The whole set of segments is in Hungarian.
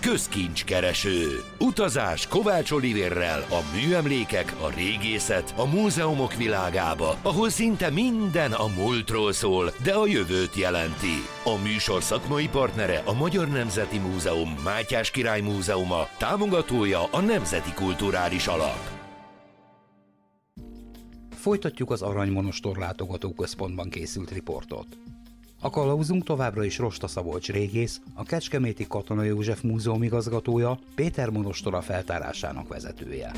Közkincskereső. Utazás Kovács Olivérrel a műemlékek, a régészet, a múzeumok világába, ahol szinte minden a múltról szól, de a jövőt jelenti. A műsor szakmai partnere a Magyar Nemzeti Múzeum, Mátyás Király Múzeuma, támogatója a Nemzeti Kulturális Alap. Folytatjuk az Aranymonostor látogatóközpontban készült riportot. A kalauzunk továbbra is Rosta Szabolcs régész, a Kecskeméti Katona József Múzeum igazgatója, Péter monostora feltárásának vezetője.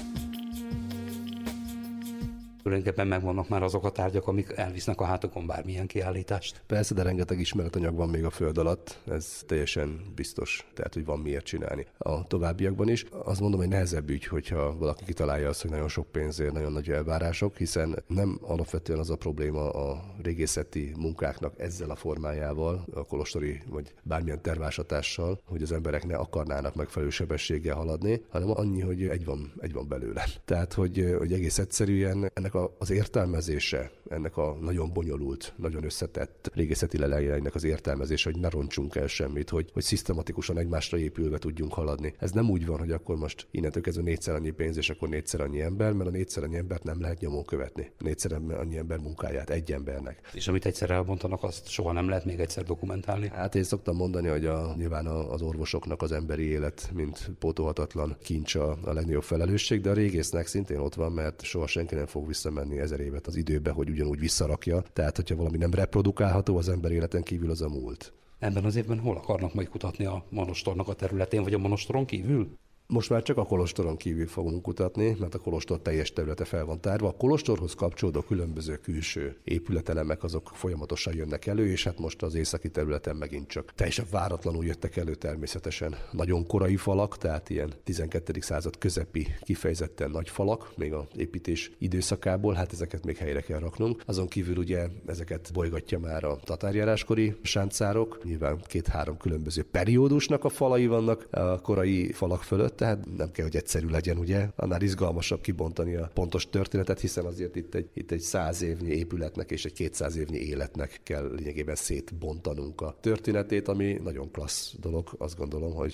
Tulajdonképpen megvannak már azok a tárgyak, amik elvisznek a hátokon bármilyen kiállítást. Persze, de rengeteg ismeretanyag van még a föld alatt, ez teljesen biztos, tehát hogy van miért csinálni. A továbbiakban is azt mondom, hogy nehezebb ügy, hogyha valaki kitalálja azt, hogy nagyon sok pénzért, nagyon nagy elvárások, hiszen nem alapvetően az a probléma a régészeti munkáknak ezzel a formájával, a kolostori vagy bármilyen terváshatással, hogy az emberek ne akarnának megfelelő sebességgel haladni, hanem annyi, hogy egy van belőle. Tehát, hogy egész egyszerűen ennek az értelmezése, ennek a nagyon bonyolult, nagyon összetett régészeti leleleinek az értelmezése, hogy ne roncsunk el semmit, hogy szisztematikusan egymásra épülve tudjunk haladni. Ez nem úgy van, hogy akkor most innentől kezdve 4-szer annyi pénz, és akkor 4-szer annyi ember, mert a 4-szer annyi embert nem lehet nyomon követni. 4-szer annyi ember munkáját egy embernek. És amit egyszer elmondtanak, azt soha nem lehet még egyszer dokumentálni? Hát én szoktam mondani, hogy nyilván az orvosoknak az emberi élet, mint pótolhatatlan kincs a legnagyobb felelősség, de a régésznek szintén ott van, mert soha senki nem fog visszamenni 1000 évet az időbe, hogy ugyanúgy visszarakja. Tehát, hogyha valami nem reprodukálható az ember életen kívül, az a múlt. Ebben az évben hol akarnak majd kutatni a monostornak a területén, vagy a monostoron kívül? Most már csak a kolostoron kívül fogunk kutatni, mert a kolostor teljes területe fel van tárva. A kolostorhoz kapcsolódó különböző külső épületelemek azok folyamatosan jönnek elő, és hát most az északi területen megint csak teljesen váratlanul jöttek elő természetesen nagyon korai falak, tehát ilyen 12. század közepi kifejezetten nagy falak, még az építés időszakából, hát ezeket még helyre kell raknunk. Azon kívül ugye ezeket bolygatja már a tatárjáráskori sáncárok, nyilván 2-3 különböző periódusnak a falai vannak a korai falak fölött, tehát nem kell, hogy egyszerű legyen, ugye? Annál izgalmasabb kibontani a pontos történetet, hiszen azért itt egy 100 évnyi épületnek és egy 200 évnyi életnek kell lényegében szétbontanunk a történetét, ami nagyon klassz dolog. Azt gondolom, hogy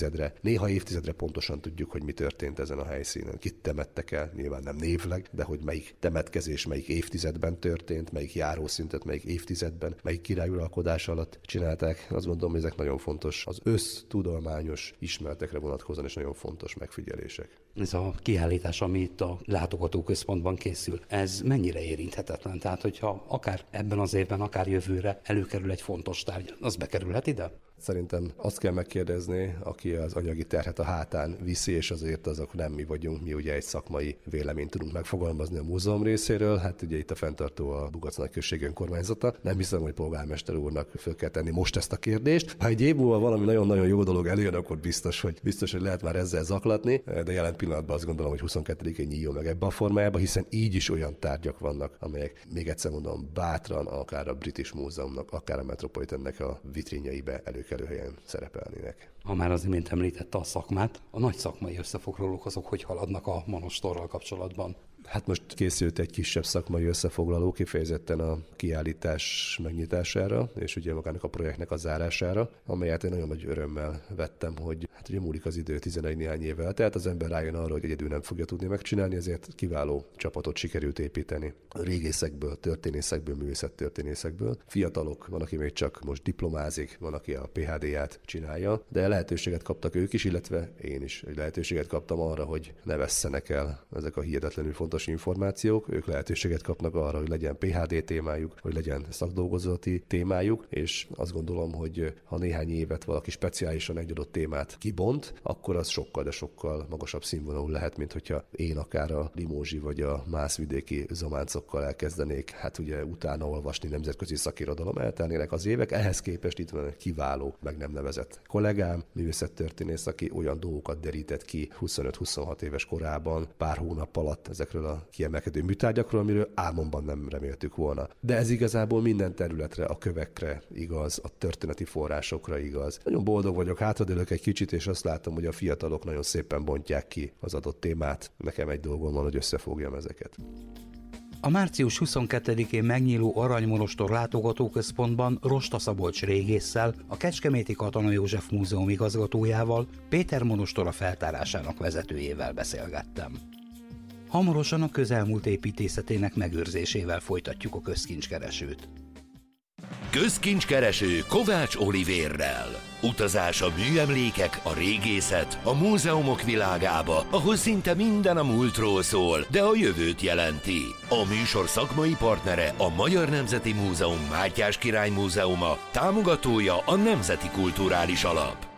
néha évtizedre pontosan tudjuk, hogy mi történt ezen a helyszínen. Kit temettek el, nyilván nem névleg, de hogy melyik temetkezés melyik évtizedben történt, melyik járószintet melyik évtizedben, melyik királyuralkodás alatt csinálták. Azt gondolom, hogy ezek nagyon fontos. Az össztudományos ismeretekre vonatkozóan is nagyon fontos megfigyelések. Ez a kiállítás, ami itt a látogatóközpontban készül, ez mennyire érinthetetlen? Tehát, hogyha akár ebben az évben, akár jövőre előkerül egy fontos tárgy, az bekerülhet ide? Szerintem azt kell megkérdezni, aki az anyagi terhet a hátán viszi, és azért azok nem mi vagyunk, mi ugye egy szakmai véleményt tudunk megfogalmazni a múzeum részéről. Hát ugye itt a fenntartó a Bugac nagyközség önkormányzata. Nem hiszem, hogy polgármester úrnak föl kell tenni most ezt a kérdést. Ha egy év múlva valami nagyon-nagyon jó dolog előjön, akkor biztos, hogy lehet már ezzel zaklatni, de jelen pillanatban azt gondolom, hogy 22-én nyíljon meg ebbe a formájába, hiszen így is olyan tárgyak vannak, amelyek, még egyszer mondom, bátran akár a British Múzeumnak, akár a Metropolitannek a vitrínjeibe előkelő helyen szerepelnének. Ha már az imént említette a szakmát, a nagy szakmai összefoglalók azok hogy haladnak a monostorral kapcsolatban? Hát most készült egy kisebb szakmai összefoglaló kifejezetten a kiállítás megnyitására, és ugye magának a projektnek a zárására, amelyet én nagyon nagy örömmel vettem, hogy hát ugye múlik az idő 11 néhány évvel, tehát az ember rájön arra, hogy egyedül nem fogja tudni megcsinálni, ezért kiváló csapatot sikerült építeni. Régészekből, történészekből, művészettörténészekből. Fiatalok, van, aki még csak most diplomázik, van, aki a PhD-ját csinálja, de lehetőséget kaptak ők is, illetve én is. Lehetőséget kaptam arra, hogy ne vesszenek el ezek a hihetetlenül fontos információk, ők lehetőséget kapnak arra, hogy legyen PhD témájuk, hogy legyen szakdolgozati témájuk, és azt gondolom, hogy ha néhány évet valaki speciálisan egy adott témát kibont, akkor az sokkal, de sokkal magasabb színvonalú lehet, mint hogyha én akár a limózsi vagy a mászvidéki zamáncokkal elkezdenék, hát ugye utána olvasni nemzetközi szakirodalom, eltelnének az évek, ehhez képest itt van egy kiváló, meg nem nevezett kollégám, művészettörténész, aki olyan dolgokat derített ki 25-26 éves korában, pár hónap alatt ezekről a kiemelkedő műtárgyakról, amiről álmomban nem reméltük volna. De ez igazából minden területre, a kövekre igaz, a történeti forrásokra igaz. Nagyon boldog vagyok, hátradőlök egy kicsit, és azt látom, hogy a fiatalok nagyon szépen bontják ki az adott témát. Nekem egy dolgom van, hogy összefogjam ezeket. A március 22-én megnyíló Aranymonostor látogatóközpontban Rosta Szabolcs régésszel, a Kecskeméti Katona József Múzeum igazgatójával, Péter monostora feltárásának vezetőjével beszélgettem. Hamarosan a közelmúlt építészetének megőrzésével folytatjuk a közkincskeresőt. Közkincskereső Kovács Olivérrel. Utazás a műemlékek, a régészet, a múzeumok világába, ahol szinte minden a múltról szól, de a jövőt jelenti. A műsor szakmai partnere a Magyar Nemzeti Múzeum Mátyás Király Múzeuma, támogatója a Nemzeti Kulturális Alap.